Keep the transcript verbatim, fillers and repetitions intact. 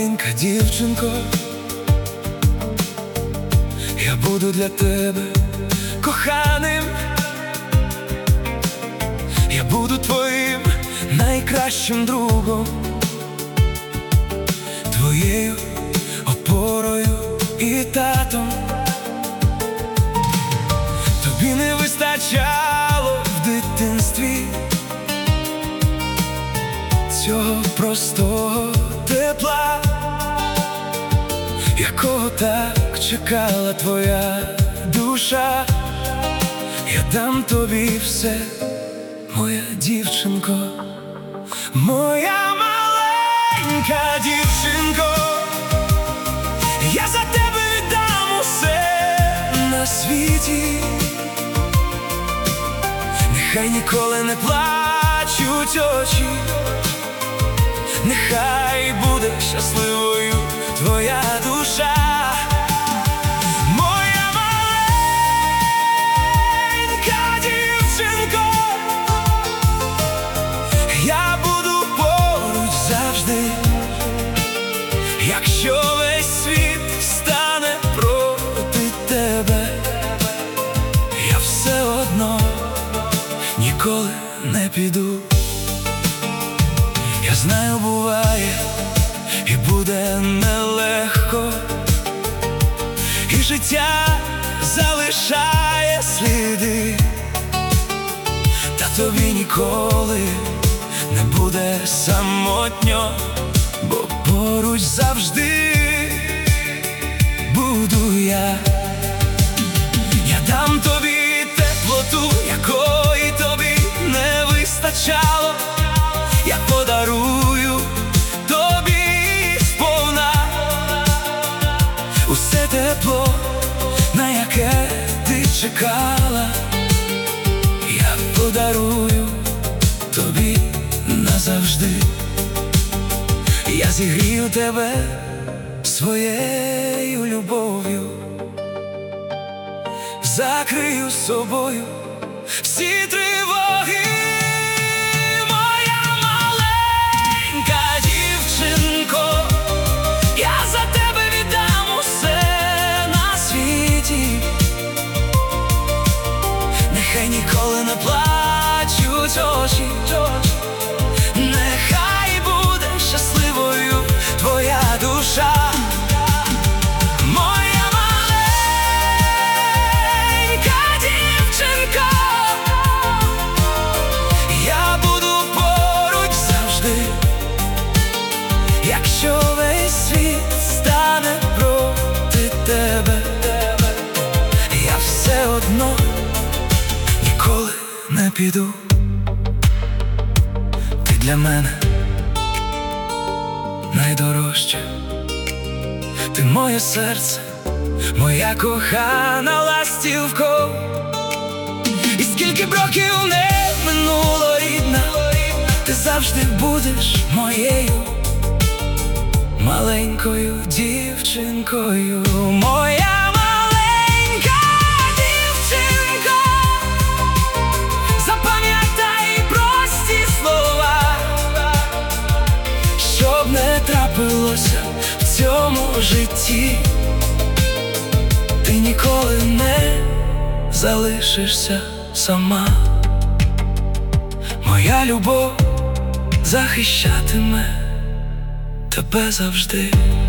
маленька дівчинко, я буду для тебе коханим, я буду твоїм найкращим другом, твоєю опорою і татом. Тобі не вистачало в дитинстві цього простого тепла, якого так чекала твоя душа. Я дам тобі все, моя дівчинко, моя маленька дівчинко. Я за тебе віддам усе на світі. Нехай ніколи не плачуть очі, нехай буде щасливою твоя душа. Моя маленька дівчинко, я буду поруч завжди. Якщо весь світ стане проти тебе, я все одно ніколи не піду. Я знаю, буває і буде нелегко, і життя залишає сліди, та тобі ніколи не буде самотньо, бо поруч завжди буду я. Я дам тобі теплоту, якої тобі не вистачало. Я подарую тобі сповна усе тепло, на яке ти чекала. Я подарую тобі назавжди. Я зігрію тебе своєю любов'ю, закрию собою всі тривоги. Моя маленька дівчинко, я за тебе віддам усе на світі. Нехай ніколи не плачуть очі, нехай буде щасливою твоя душа. Моя маленька дівчинка, я буду поруч завжди. Якщо весь світ стане проти тебе, я все одно ніколи не піду. Ти для мене найдорожче, ти моє серце, моя кохана ластівко. І скільки б років не минуло, рідна, ти завжди будеш моєю маленькою дівчинкою. Моя маленька дівчинко, запам'ятай прості слова, щоб не трапилося в цьому житті, ти ніколи не залишишся сама. Моя любов захищатиме тебе завжди.